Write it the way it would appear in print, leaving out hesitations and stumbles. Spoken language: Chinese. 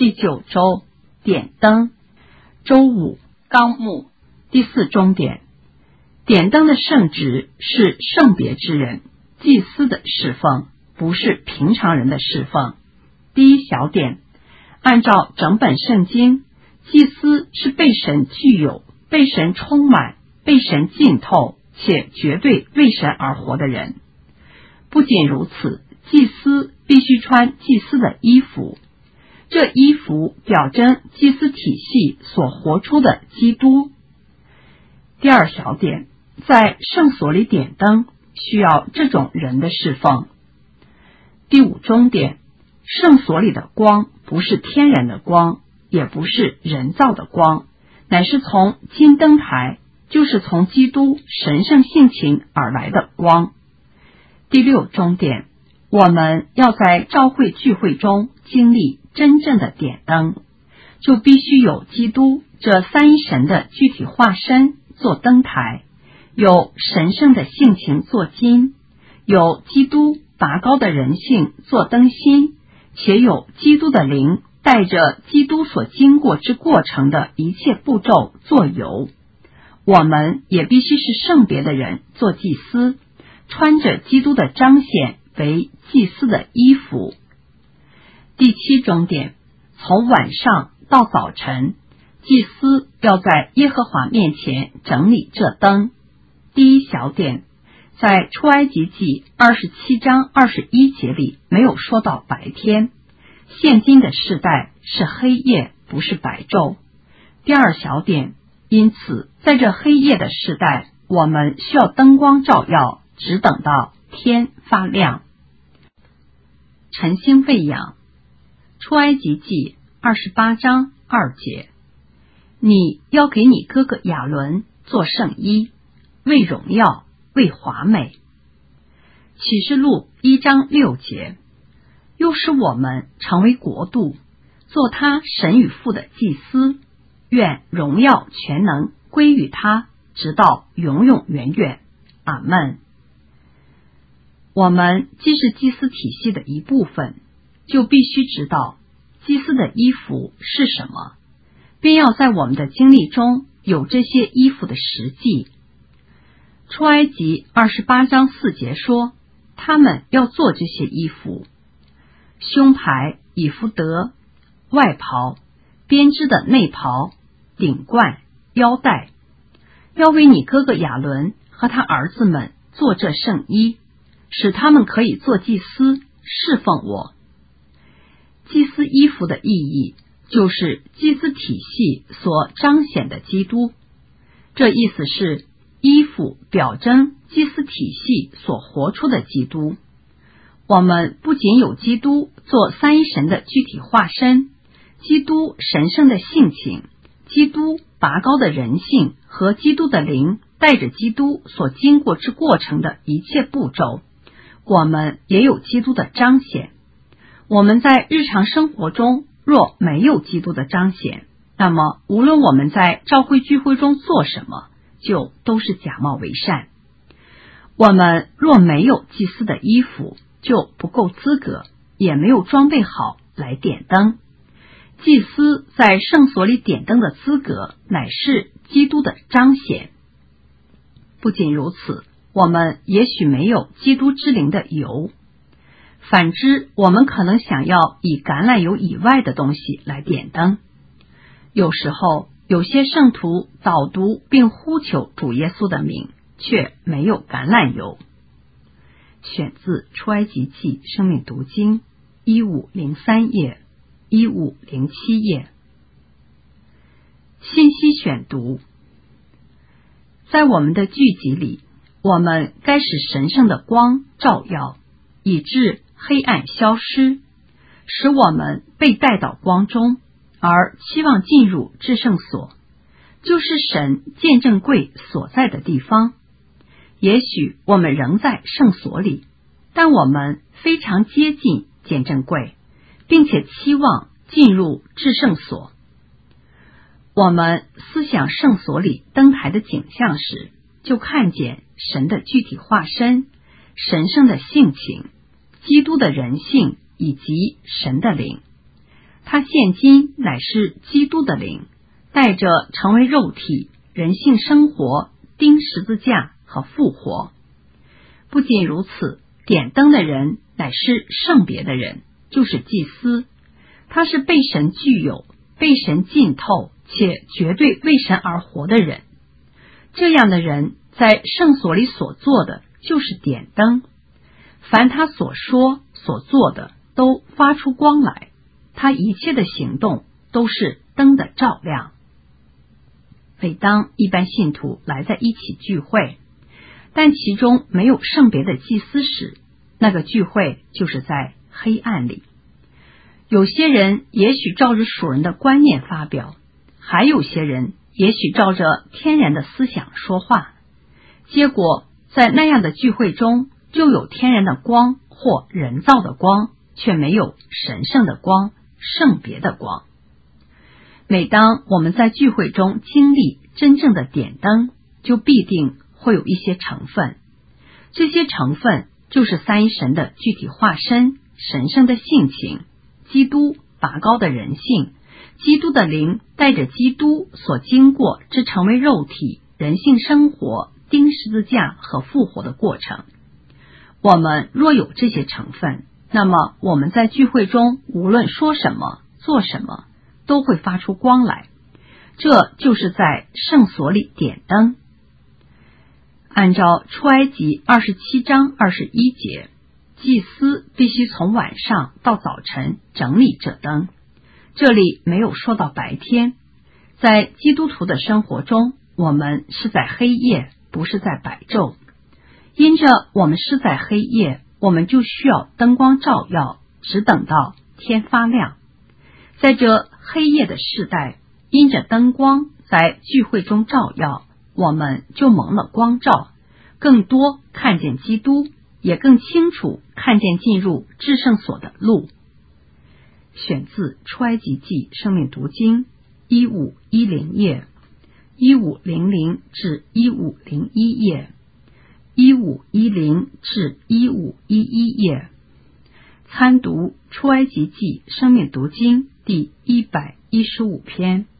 第9周点灯。周5纲目。第4中点。点灯的圣职是圣别之人，祭司的侍奉，不是平常人的侍奉。第1小点。按照整本圣经，祭司是被神具有、被神充满、被神浸透且绝对为神而活的人。不仅如此，祭司必须穿祭司的衣服，这衣服表征祭司体系所活出的基督。第2小点。在圣所里点灯需要这种人的侍奉。第5中点。圣所里的光不是天然的光，也不是人造的光，乃是从金灯台，就是从基督神圣性情而来的光。第6中点。我们要在召会聚会中经历真正的点灯，就必须有基督这三一神的具体化身做灯台，有神圣的性情做金，有基督拔高的人性做灯芯，且有基督的灵带着基督所经过之过程的一切步骤做油。我们也必须是圣别的人做祭司，穿着基督的彰显为祭司的衣服。第7中点。从晚上到早晨，祭司要在耶和华面前整理这灯。第1小点。在出埃及记27章21节里没有说到白天，现今的世代是黑夜，不是白昼。第2小点。因此在这黑夜的世代，我们需要灯光照耀，只等到天发亮。晨星喂养。出埃及记28章2节。你要给你哥哥亚伦做圣衣，为荣耀，为华美。启示录1章6节。又使我们成为国度，做他神与父的祭司，愿荣耀全能归于他，直到永永远远。阿们。我们既是祭司体系的一部分，就必须知道祭司的衣服是什么，便要在我们的经历中有这些衣服的实际。出埃及28章4节说，他们要做这些衣服：胸牌、以弗得、外袍、编织的内袍、领冠、腰带。要为你哥哥亚伦和他儿子们做这圣衣，使他们可以做祭司，侍奉我。祭司衣服的意义就是祭司体系所彰显的基督，这意思是衣服表征祭司体系所活出的基督。我们不仅有基督做三一神的具体化身，基督神圣的性情，基督拔高的人性和基督的灵带着基督所经过之过程的一切步骤，我们也有基督的彰显。我们在日常生活中若没有基督的彰显，那么无论我们在召会聚会中做什么，就都是假冒为善。我们若没有祭司的衣服，就不够资格，也没有装备好来点灯。祭司在圣所里点灯的资格乃是基督的彰显。不仅如此，我们也许没有基督之灵的油，反之，我们可能想要以橄榄油以外的东西来点灯。有时候有些圣徒导读并呼求主耶稣的名，却没有橄榄油。选自出埃及记生命读经1503页1507页。信息选读。在我们的聚集里，我们该使神圣的光照耀，以致黑暗消失，使我们被带到光中，而期望进入至圣所，就是神见证柜所在的地方。也许我们仍在圣所里，但我们非常接近见证柜，并且期望进入至圣所。我们思想圣所里灯台的景象时，就看见神的具体化身、神圣的性情、基督的人性以及神的灵。 他现今乃是基督的灵，带着成为肉体、人性生活、钉十字架和复活。不仅如此，点灯的人乃是圣别的人，就是祭司，他是被神具有、被神浸透且绝对为神而活的人。这样的人在圣所里所做的就是点灯，凡他所说所做的都发出光来，他一切的行动都是灯的照亮。每当一般信徒来在一起聚会，但其中没有圣别的祭司时，那个聚会就是在黑暗里。有些人也许照着属人的观念发表，还有些人也许照着天然的思想说话，结果在那样的聚会中就有天然的光或人造的光，却没有神圣的光、圣别的光。每当我们在聚会中经历真正的点灯，就必定会有一些成分，这些成分就是三一神的具体化身、神圣的性情、基督拔高的人性、基督的灵带着基督所经过之成为肉体、人性生活、钉十字架和复活的过程。我们若有这些成分，那么我们在聚会中无论说什么、做什么，都会发出光来，这就是在圣所里点灯。按照出埃及27章21节，祭司必须从晚上到早晨整理这灯，这里没有说到白天。在基督徒的生活中，我们是在黑夜，不是在白昼。因着我们是在黑夜，我们就需要灯光照耀，只等到天发亮。在这黑夜的世代，因着灯光在聚会中照耀，我们就蒙了光照，更多看见基督，也更清楚看见进入至圣所的路。选自出埃及记生命读经1510页，1500至1501页，1510至1511页。参读出埃及记生命读经第115篇。